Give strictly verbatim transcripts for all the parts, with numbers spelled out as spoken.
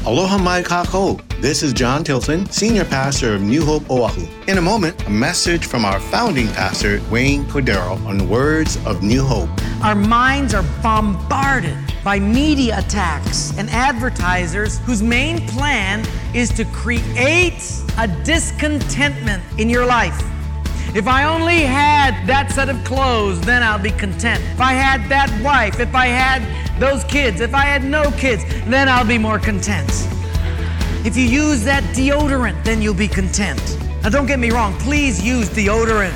Aloha mai kākou. This is John Tilson, Senior Pastor of New Hope Oahu. In a moment, a message from our founding pastor, Wayne Cordero, on the words of New Hope. Our minds are bombarded by media attacks and advertisers whose main plan is to create a discontentment in your life. If I only had that set of clothes, then I'll be content. If I had that wife, if I had those kids, if I had no kids, then I'll be more content. If you use that deodorant, then you'll be content. Now don't get me wrong, please use deodorant.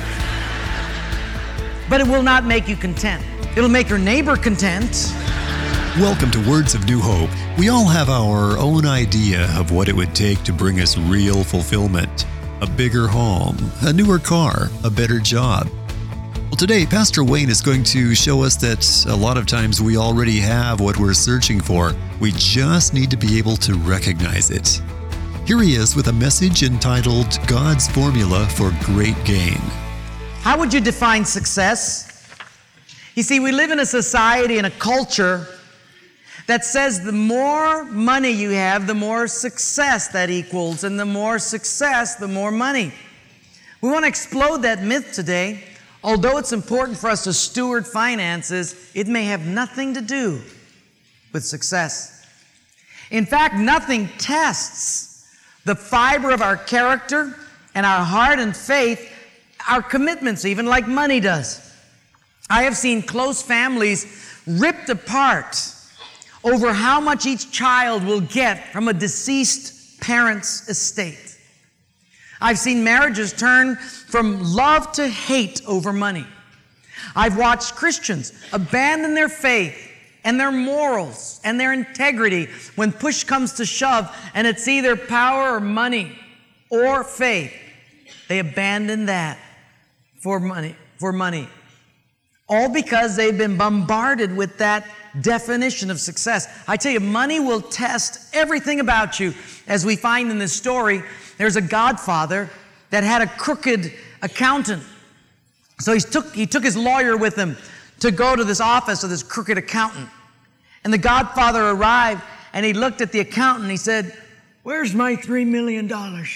But it will not make you content. It'll make your neighbor content. Welcome to Words of New Hope. We all have our own idea of what it would take to bring us real fulfillment. A bigger home, a newer car, a better job. Well, today, Pastor Wayne is going to show us that a lot of times we already have what we're searching for. We just need to be able to recognize it. Here he is with a message entitled God's Formula for Great Gain. How would you define success? You see, we live in a society and a culture that says the more money you have, the more success that equals, and the more success, the more money. We want to explode that myth today. Although it's important for us to steward finances, it may have nothing to do with success. In fact, nothing tests the fiber of our character and our heart and faith, our commitments even, like money does. I have seen close families ripped apart over how much each child will get from a deceased parent's estate. I've seen marriages turn from love to hate over money. I've watched Christians abandon their faith and their morals and their integrity when push comes to shove and it's either power or money or faith. They abandon that for money, for money. All because they've been bombarded with that definition of success. I tell you, money will test everything about you. As we find in this story, there's a godfather that had a crooked accountant. So he took, he took his lawyer with him to go to this office of this crooked accountant. And the godfather arrived and he looked at the accountant and he said, "Where's my three million dollars?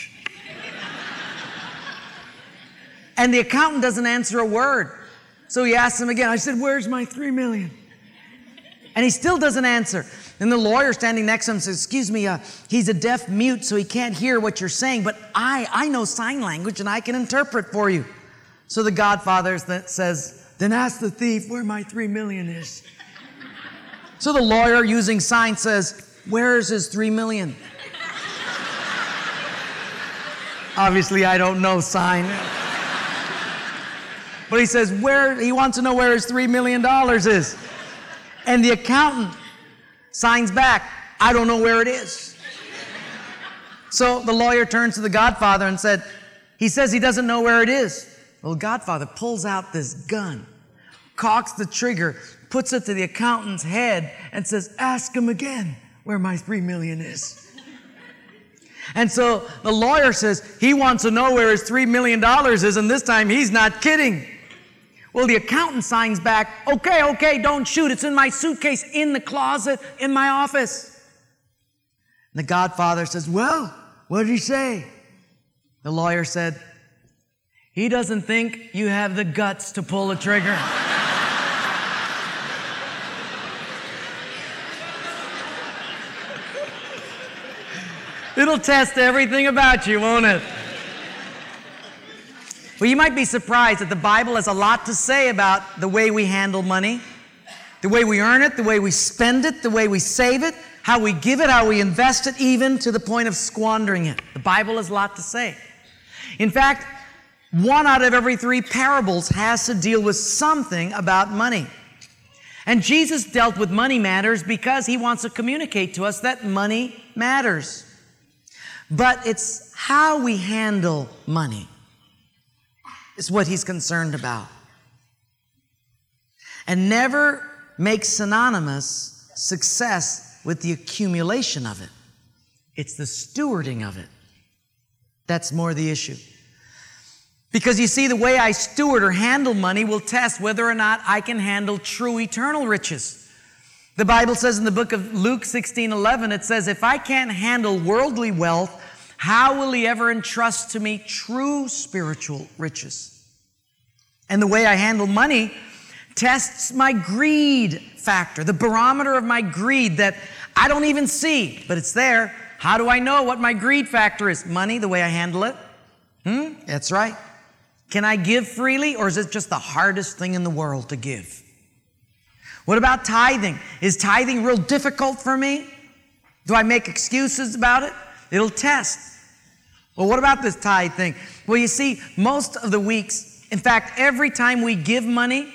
And the accountant doesn't answer a word. So he asked him again. I said, "Where's my three million dollars? And he still doesn't answer. And the lawyer standing next to him says, "Excuse me, uh, he's a deaf mute, so he can't hear what you're saying, but I, I know sign language and I can interpret for you." So the godfather says, "Then ask the thief where my three million dollars is." So the lawyer, using sign, says, "Where's his three million dollars? Obviously, I don't know sign. But he says, where he wants to know where his three million dollars is. And the accountant signs back, "I don't know where it is." So the lawyer turns to the godfather and said, "He says he doesn't know where it is." Well, the godfather pulls out this gun, cocks the trigger, puts it to the accountant's head, and says, "Ask him again where my three million dollars is." And so the lawyer says he wants to know where his three million dollars is, and this time he's not kidding. Well, the accountant signs back, "Okay, okay, don't shoot. It's in my suitcase, in the closet, in my office." And the godfather says, "Well, what did he say?" The lawyer said, "He doesn't think you have the guts to pull the trigger." It'll test everything about you, won't it? Well, you might be surprised that the Bible has a lot to say about the way we handle money, the way we earn it, the way we spend it, the way we save it, how we give it, how we invest it, even to the point of squandering it. The Bible has a lot to say. In fact, one out of every three parables has to deal with something about money. And Jesus dealt with money matters because he wants to communicate to us that money matters. But it's how we handle money is what he's concerned about. And never make synonymous success with the accumulation of it. It's the stewarding of it. That's more the issue. Because you see, the way I steward or handle money will test whether or not I can handle true eternal riches. The Bible says in the book of Luke sixteen eleven, it says, if I can't handle worldly wealth, how will he ever entrust to me true spiritual riches? And the way I handle money tests my greed factor, the barometer of my greed that I don't even see, but it's there. How do I know what my greed factor is? Money, the way I handle it. Hmm? That's right. Can I give freely, or is it just the hardest thing in the world to give? What about tithing? Is tithing real difficult for me? Do I make excuses about it? It'll test. Well, what about this tithe thing? Well, you see, most of the weeks, in fact, every time we give money,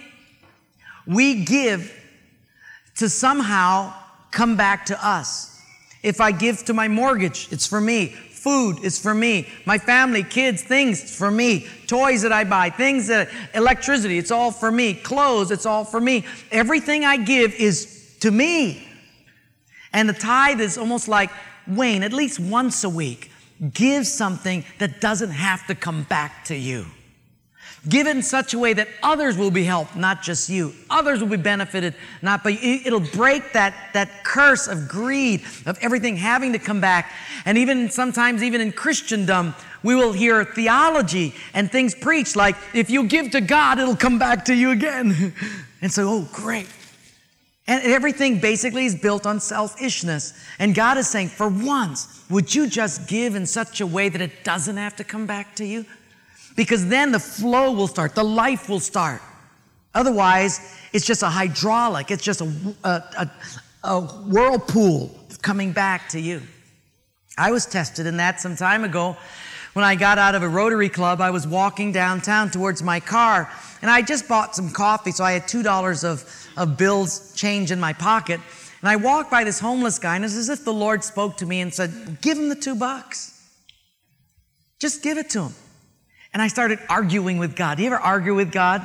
we give to somehow come back to us. If I give to my mortgage, it's for me. Food is for me. My family, kids, things, it's for me. Toys that I buy, things that, electricity, it's all for me. Clothes, it's all for me. Everything I give is to me. And the tithe is almost like, Wayne, at least once a week, give something that doesn't have to come back to you. Give it in such a way that others will be helped, not just you. Others will be benefited, not by you. It'll break that, that curse of greed, of everything having to come back. And even sometimes, even in Christendom, we will hear theology and things preached like, if you give to God, it'll come back to you again. And so, oh, great. And everything basically is built on selfishness. And God is saying, for once, would you just give in such a way that it doesn't have to come back to you? Because then the flow will start, the life will start. Otherwise, it's just a hydraulic, it's just a, a, a, a whirlpool coming back to you. I was tested in that some time ago. When I got out of a Rotary Club, I was walking downtown towards my car, and I just bought some coffee, so I had two dollars of, of bills change in my pocket. And I walked by this homeless guy, and it's as if the Lord spoke to me and said, give him the two bucks. Just give it to him. And I started arguing with God. Do you ever argue with God?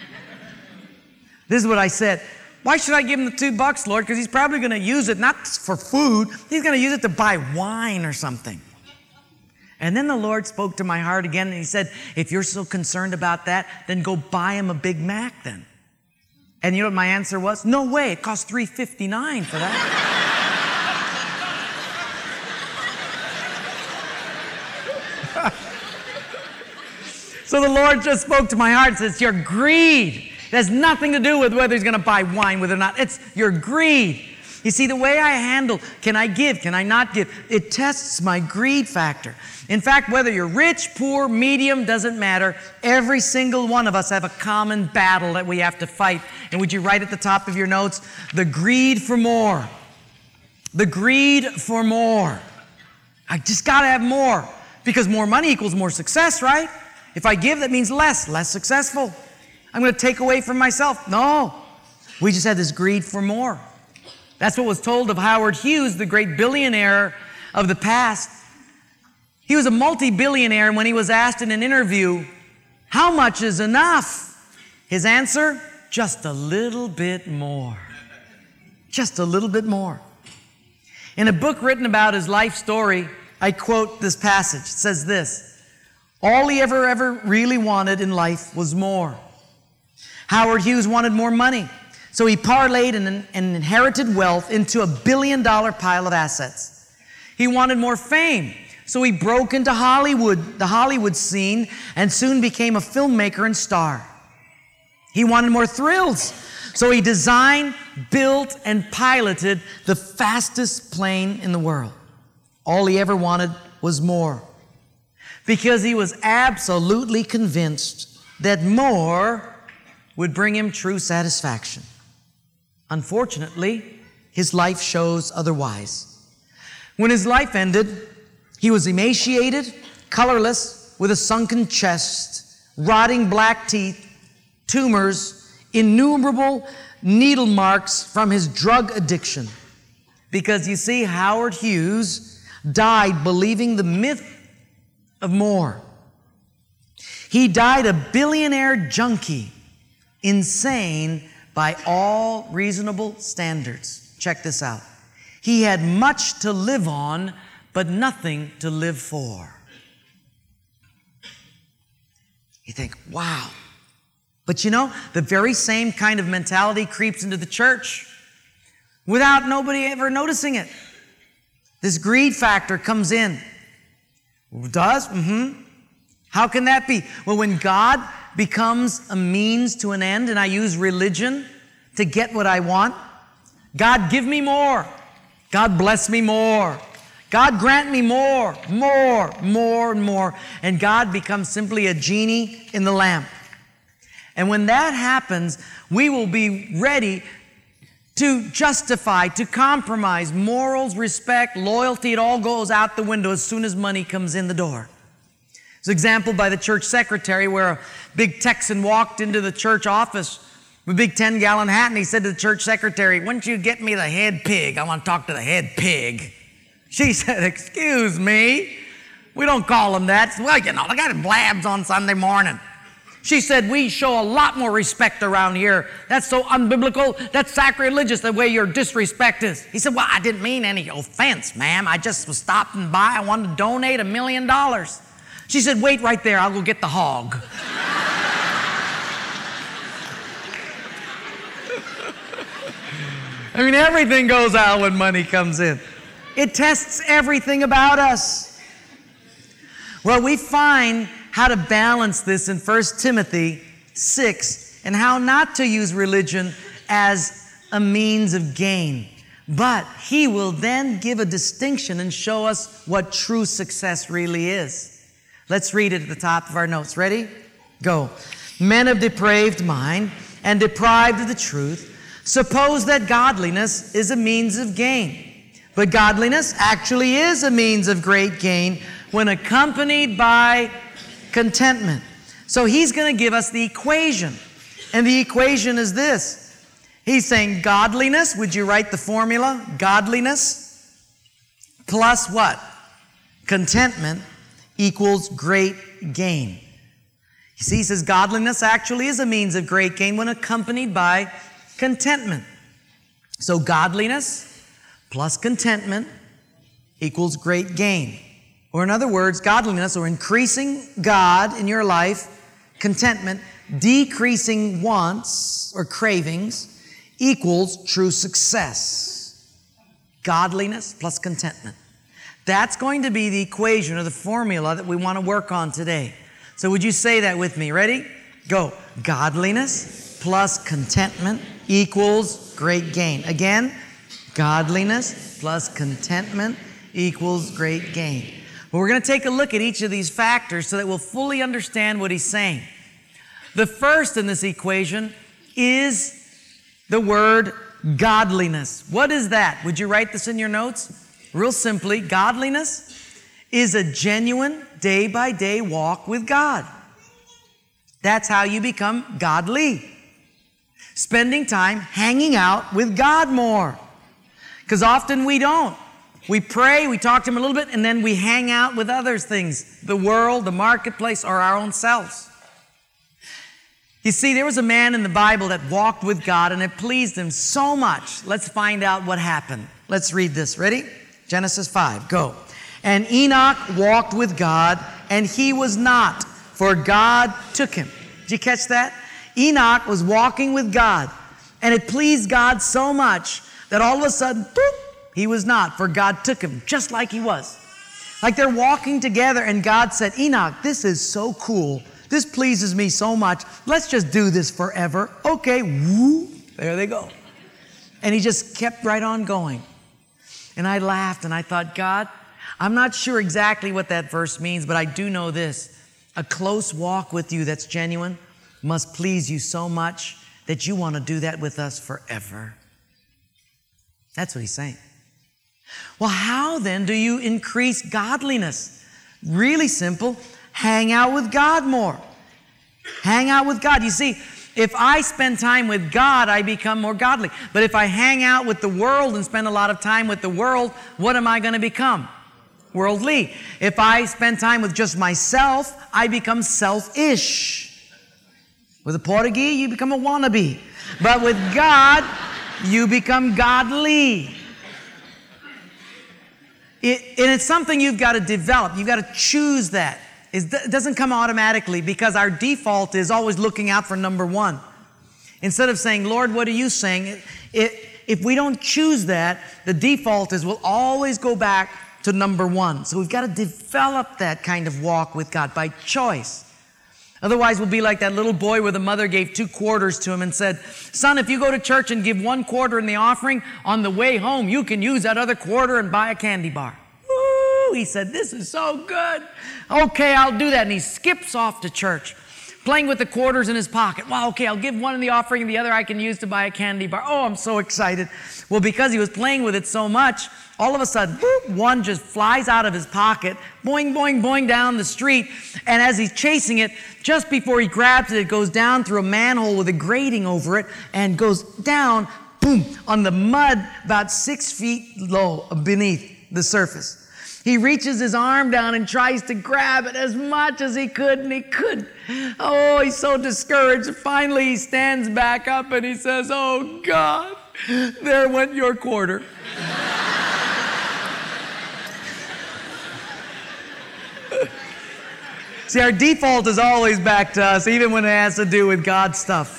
This is what I said. Why should I give him the two bucks, Lord? Because he's probably going to use it not for food. He's going to use it to buy wine or something. And then the Lord spoke to my heart again, and he said, if you're so concerned about that, then go buy him a Big Mac then. And you know what my answer was? No way. It costs three fifty-nine for that. So the Lord just spoke to my heart and says, it's your greed. It has nothing to do with whether he's going to buy wine with or not. It's your greed. You see, the way I handle, can I give, can I not give, it tests my greed factor. In fact, whether you're rich, poor, medium, doesn't matter. Every single one of us have a common battle that we have to fight. And would you write at the top of your notes, the greed for more. The greed for more. I just got to have more. Because more money equals more success, right? If I give, that means less, less successful. I'm going to take away from myself. No. We just had this greed for more. That's what was told of Howard Hughes, the great billionaire of the past. He was a multi-billionaire, and when he was asked in an interview, how much is enough? His answer, just a little bit more. Just a little bit more. In a book written about his life story, I quote this passage. It says this, all he ever, ever really wanted in life was more. Howard Hughes wanted more money, so he parlayed an, an inherited wealth into a billion-dollar pile of assets. He wanted more fame, so he broke into Hollywood, the Hollywood scene, and soon became a filmmaker and star. He wanted more thrills, so he designed, built, and piloted the fastest plane in the world. All he ever wanted was more, because he was absolutely convinced that more would bring him true satisfaction. Unfortunately, his life shows otherwise. When his life ended, he was emaciated, colorless, with a sunken chest, rotting black teeth, tumors, innumerable needle marks from his drug addiction. Because you see, Howard Hughes died believing the myth of more. He died a billionaire junkie, insane by all reasonable standards. Check this out. He had much to live on, but nothing to live for. You think, wow. But you know, the very same kind of mentality creeps into the church. without nobody ever noticing it. This greed factor comes in. Does? Mm-hmm. How can that be? Well, when God becomes a means to an end and I use religion to get what I want, God, give me more. God, bless me more. God, grant me more, more, more, and more. And God becomes simply a genie in the lamp. And when that happens, we will be ready to justify, to compromise morals, respect, loyalty. It all goes out the window as soon as money comes in the door. There's an example by the church secretary where a big Texan walked into the church office with a big ten-gallon hat, and he said to the church secretary, "Why don't you get me the head pig? I want to talk to the head pig." She said, "Excuse me, we don't call them that." "Well, you know, they got blabs on Sunday morning." She said, "We show a lot more respect around here. That's so unbiblical. That's sacrilegious, the way your disrespect is." He said, "Well, I didn't mean any offense, ma'am. I just was stopping by. I wanted to donate a million dollars." She said, "Wait right there. I'll go get the hog." I mean, everything goes out when money comes in. It tests everything about us. Well, we find how to balance this in First Timothy six and how not to use religion as a means of gain. But he will then give a distinction and show us what true success really is. Let's read it at the top of our notes. Ready? Go. "Men of depraved mind and deprived of the truth suppose that godliness is a means of gain. But godliness actually is a means of great gain when accompanied by contentment." So he's going to give us the equation. And the equation is this. He's saying godliness, would you write the formula? Godliness plus what? Contentment equals great gain. You see, he says godliness actually is a means of great gain when accompanied by contentment. So godliness plus contentment equals great gain. Or in other words, godliness or increasing God in your life, contentment, decreasing wants or cravings equals true success. Godliness plus contentment. That's going to be the equation or the formula that we want to work on today. So would you say that with me? Ready? Go. Godliness plus contentment equals great gain. Again, godliness plus contentment equals great gain. Well, we're going to take a look at each of these factors so that we'll fully understand what he's saying. The first in this equation is the word godliness. What is that? Would you write this in your notes? Real simply, godliness is a genuine day-by-day walk with God. That's how you become godly. Spending time hanging out with God more. Because often we don't. We pray, we talk to Him a little bit, and then we hang out with other things, the world, the marketplace, or our own selves. You see, there was a man in the Bible that walked with God, and it pleased him so much. Let's find out what happened. Let's read this. Ready? Genesis five, go. "And Enoch walked with God, and he was not, for God took him." Did you catch that? Enoch was walking with God, and it pleased God so much that all of a sudden, boop, he was not, for God took him, just like he was. Like they're walking together, and God said, "Enoch, this is so cool. This pleases me so much. Let's just do this forever." Okay, woo, there they go. And he just kept right on going. And I laughed, and I thought, God, I'm not sure exactly what that verse means, but I do know this. A close walk with you that's genuine must please you so much that you want to do that with us forever. That's what he's saying. Well, how then do you increase godliness? Really simple. Hang out with God more. Hang out with God. You see, if I spend time with God, I become more godly. But if I hang out with the world and spend a lot of time with the world, what am I going to become? Worldly. If I spend time with just myself, I become selfish. With a Portuguese, you become a wannabe. But with God, you become godly. It, and it's something you've got to develop. You've got to choose that. It doesn't come automatically because our default is always looking out for number one. Instead of saying, Lord, what are you saying? It, it, if we don't choose that, the default is we'll always go back to number one. So we've got to develop that kind of walk with God by choice. Otherwise, we'll be like that little boy where the mother gave two quarters to him and said, son, if you go to church and give one quarter in the offering, on the way home, you can use that other quarter and buy a candy bar. Woo! He said, this is so good. Okay, I'll do that. And he skips off to church, playing with the quarters in his pocket. Wow, okay, I'll give one in the offering and the other I can use to buy a candy bar. Oh, I'm so excited. Well, because he was playing with it so much, all of a sudden, whoop, one just flies out of his pocket, boing, boing, boing down the street. And as he's chasing it, just before he grabs it, it goes down through a manhole with a grating over it and goes down, boom, on the mud about six feet low beneath the surface. He reaches his arm down and tries to grab it as much as he could, and he couldn't. Oh, he's so discouraged. Finally, he stands back up and he says, oh, God, there went your quarter. See, our default is always back to us, even when it has to do with God stuff.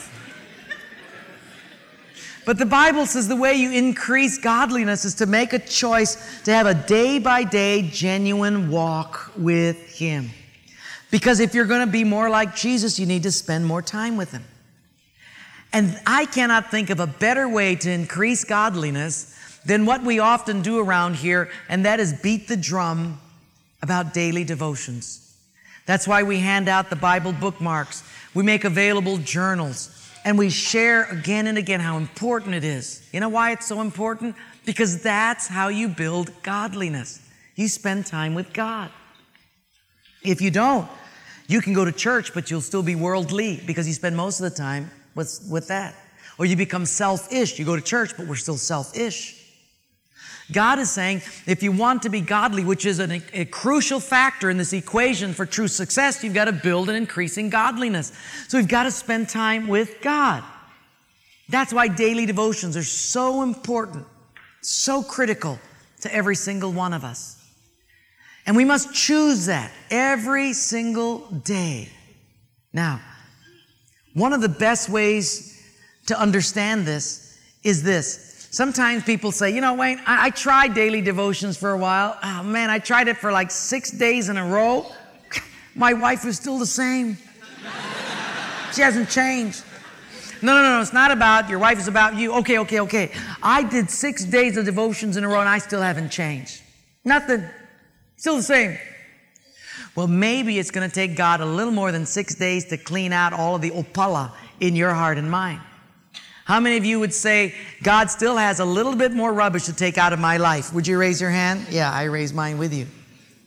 But the Bible says the way you increase godliness is to make a choice to have a day-by-day genuine walk with Him. Because if you're going to be more like Jesus, you need to spend more time with Him. And I cannot think of a better way to increase godliness than what we often do around here, and that is beat the drum about daily devotions. That's why we hand out the Bible bookmarks. We make available journals. And we share again and again how important it is. You know why it's so important? Because that's how you build godliness. You spend time with God. If you don't, you can go to church, but you'll still be worldly because you spend most of the time with, with that. Or you become selfish. You go to church, but we're still selfish. God is saying, if you want to be godly, which is an, a crucial factor in this equation for true success, you've got to build an increasing godliness. So we've got to spend time with God. That's why daily devotions are so important, so critical to every single one of us. And we must choose that every single day. Now, one of the best ways to understand this is this. Sometimes people say, you know, Wayne, I, I tried daily devotions for a while. Oh, man, I tried it for like six days in a row. My wife is still the same. She hasn't changed. No, no, no, it's not about your wife. It's about you. Okay, okay, okay. I did six days of devotions in a row and I still haven't changed. Nothing. Still the same. Well, maybe it's going to take God a little more than six days to clean out all of the opala in your heart and mind. How many of you would say, God still has a little bit more rubbish to take out of my life? Would you raise your hand? Yeah, I raise mine with you.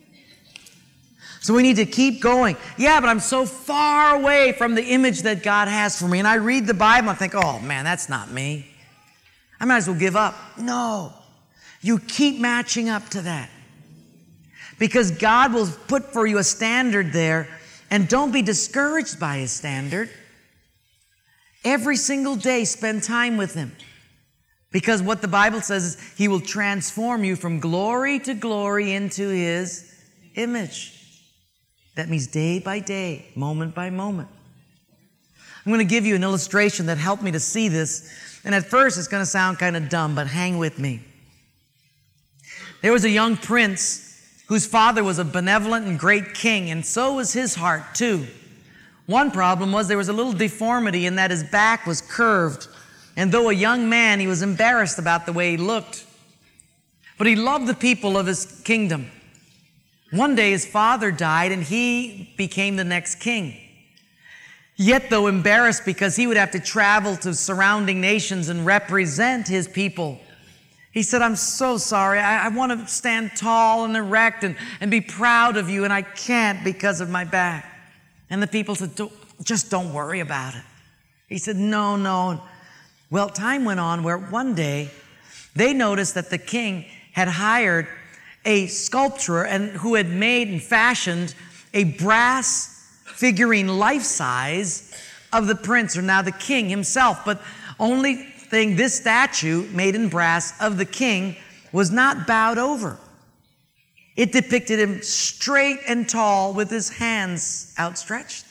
So we need to keep going. Yeah, but I'm so far away from the image that God has for me. And I read the Bible and I think, oh man, that's not me. I might as well give up. No, you keep matching up to that. Because God will put for you a standard there, and don't be discouraged by His standard. Every single day, spend time with Him. Because what the Bible says is He will transform you from glory to glory into His image. That means day by day, moment by moment. I'm going to give you an illustration that helped me to see this. And at first, it's going to sound kind of dumb, but hang with me. There was a young prince whose father was a benevolent and great king, and so was his heart too. One problem was there was a little deformity in that his back was curved. And though a young man, he was embarrassed about the way he looked. But he loved the people of his kingdom. One day his father died and he became the next king. Yet though embarrassed because he would have to travel to surrounding nations and represent his people, he said, I'm so sorry. I, I want to stand tall and erect and, and be proud of you, and I can't because of my back. And the people said, don't, just don't worry about it. He said, no, no. Well, time went on where one day they noticed that the king had hired a sculptor and who had made and fashioned a brass figurine life-size of the prince, or now the king himself. But only thing, this statue made in brass of the king was not bowed over. It depicted him straight and tall with his hands outstretched.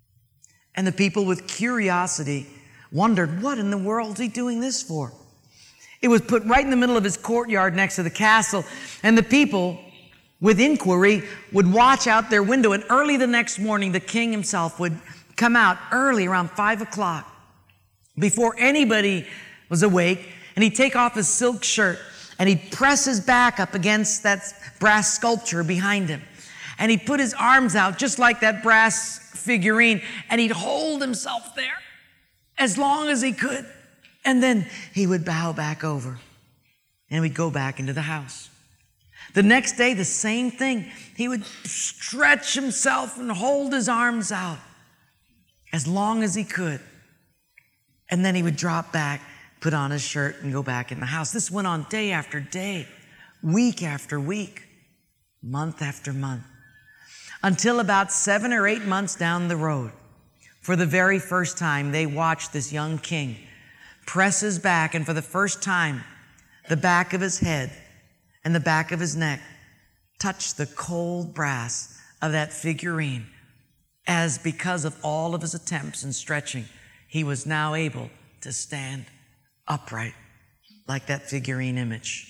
And the people with curiosity wondered, what in the world is he doing this for? It was put right in the middle of his courtyard next to the castle. And the people, with inquiry, would watch out their window. And early the next morning, the king himself would come out early, around five o'clock, before anybody was awake. And he'd take off his silk shirt and he'd press his back up against that brass sculpture behind him. And he'd put his arms out just like that brass figurine, and he'd hold himself there as long as he could. And then he would bow back over and we'd go back into the house. The next day, the same thing. He would stretch himself and hold his arms out as long as he could. And then he would drop back, put on his shirt, and go back in the house. This went on day after day, week after week, month after month, until about seven or eight months down the road. For the very first time, they watched this young king press his back, and for the first time, the back of his head and the back of his neck touched the cold brass of that figurine, as because of all of his attempts and stretching, he was now able to stand upright like that figurine image.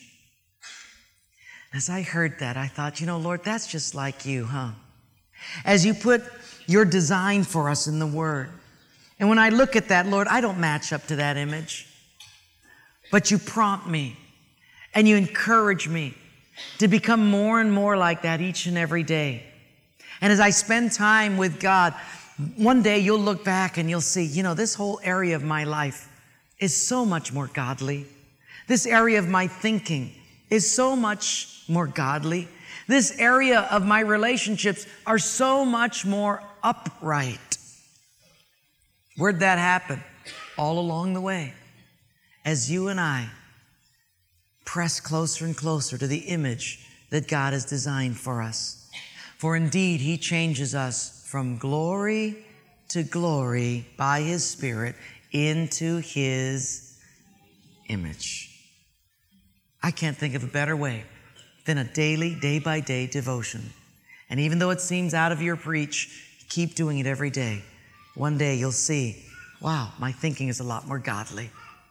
As I heard that, I thought, you know, Lord, that's just like you, huh? As you put your design for us in the Word. And when I look at that, Lord, I don't match up to that image. But you prompt me and you encourage me to become more and more like that each and every day. And as I spend time with God, one day you'll look back and you'll see, you know, this whole area of my life is so much more godly. This area of my thinking is so much more godly. This area of my relationships are so much more upright. Where'd that happen? All along the way, as you and I press closer and closer to the image that God has designed for us. For indeed, He changes us from glory to glory by His Spirit into His image. I can't think of a better way than a daily, day-by-day devotion. And even though it seems out of your reach, keep doing it every day. One day you'll see, wow, my thinking is a lot more godly.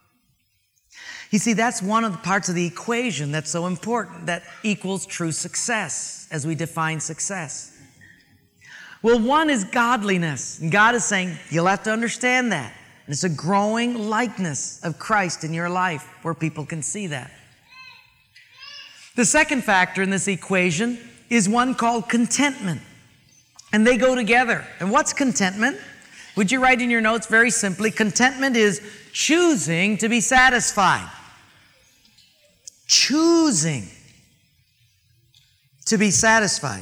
You see, that's one of the parts of the equation that's so important, that equals true success as we define success. Well, one is godliness. And God is saying, you'll have to understand that. And it's a growing likeness of Christ in your life where people can see that. The second factor in this equation is one called contentment. And they go together. And what's contentment? Would you write in your notes very simply, contentment is choosing to be satisfied. Choosing to be satisfied.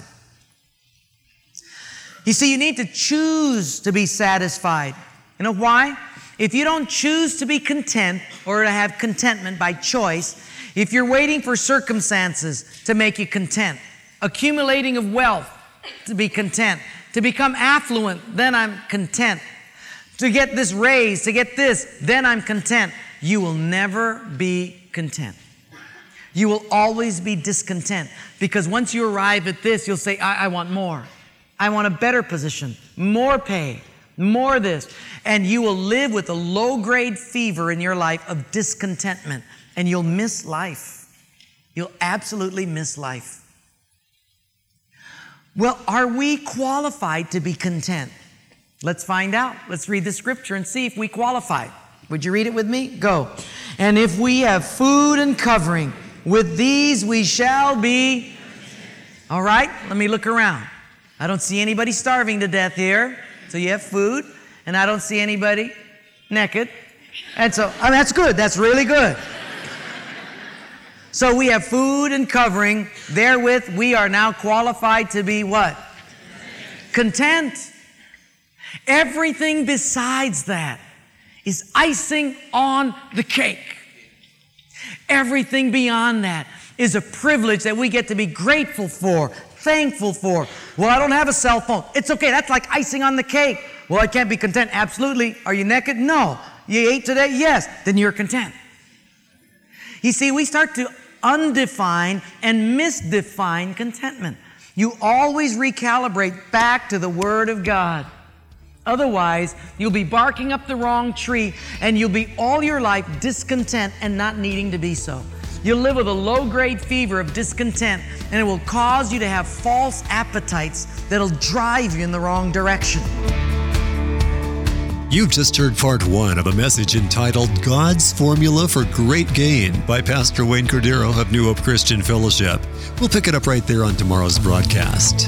You see, you need to choose to be satisfied. You know why? If you don't choose to be content or to have contentment by choice, if you're waiting for circumstances to make you content, accumulating of wealth to be content, to become affluent, then I'm content. To get this raise, to get this, then I'm content. You will never be content. You will always be discontent, because once you arrive at this, you'll say, I, I want more. I want a better position, more pay, more this. And you will live with a low-grade fever in your life of discontentment, and you'll miss life. You'll absolutely miss life. Well, are we qualified to be content? Let's find out. Let's read the scripture and see if we qualify. Would you read it with me? Go. And if we have food and covering, with these we shall be. All right, let me look around. I don't see anybody starving to death here. So you have food, and I don't see anybody naked. And so, I mean, that's good. That's really good. So we have food and covering. Therewith, we are now qualified to be what? Content. Content. Everything besides that is icing on the cake. Everything beyond that is a privilege that we get to be grateful for, thankful for. Well, I don't have a cell phone. It's okay. That's like icing on the cake. Well, I can't be content. Absolutely. Are you naked? No. You ate today? Yes. Then you're content. You see, we start to undefine and misdefine contentment. You always recalibrate back to the Word of God. Otherwise, you'll be barking up the wrong tree, and you'll be all your life discontent and not needing to be so. You'll live with a low-grade fever of discontent, and it will cause you to have false appetites that'll drive you in the wrong direction. You've just heard part one of a message entitled God's Formula for Great Gain by Pastor Wayne Cordero of New Hope Christian Fellowship. We'll pick it up right there on tomorrow's broadcast.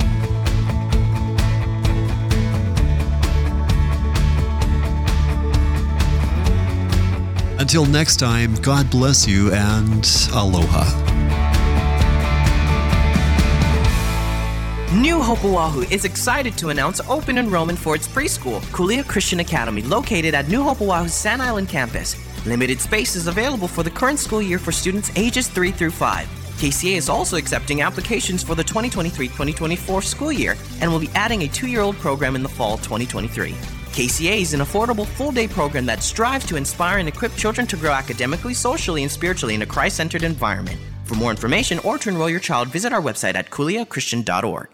Until next time, God bless you and aloha. New Hope Oahu is excited to announce open enrollment for its preschool, Kulia Christian Academy, located at New Hope Oahu's Sand Island campus. Limited space is available for the current school year for students ages three through five. K C A is also accepting applications for the twenty twenty-three twenty twenty-four school year and will be adding a two-year-old program in the fall twenty twenty-three. K C A is an affordable full-day program that strives to inspire and equip children to grow academically, socially, and spiritually in a Christ-centered environment. For more information or to enroll your child, visit our website at kulia christian dot org.